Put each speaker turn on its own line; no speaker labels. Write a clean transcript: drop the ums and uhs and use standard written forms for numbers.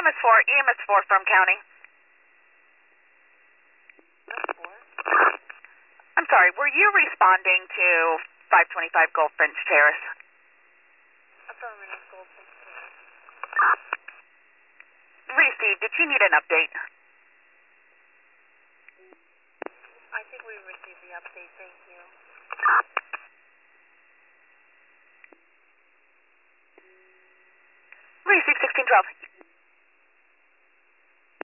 EMS4 from county. I'm sorry, were you responding to 525 Goldfinch Terrace?
Affirmative, Goldfinch Terrace.
Received. Did you need an update?
I think we received the update, thank you.